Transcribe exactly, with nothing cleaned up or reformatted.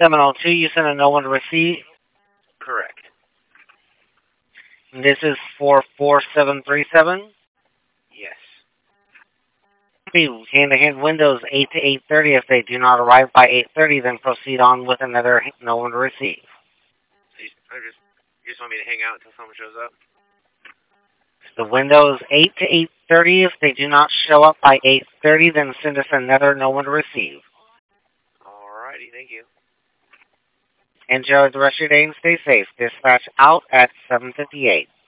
seven oh two, you sent a no one to receive. Correct. This is for four seven three seven. Yes. Hand-to-hand windows eight to eight thirty. If they do not arrive by eight thirty, then proceed on with another no one to receive. So you, I just, you just want me to hang out until someone shows up? The window is eight to eight thirty. If they do not show up by eight thirty, then send us another no one to receive. Alrighty, thank you. Enjoy the rest of your day and stay safe. Dispatch out at seven fifty-eight.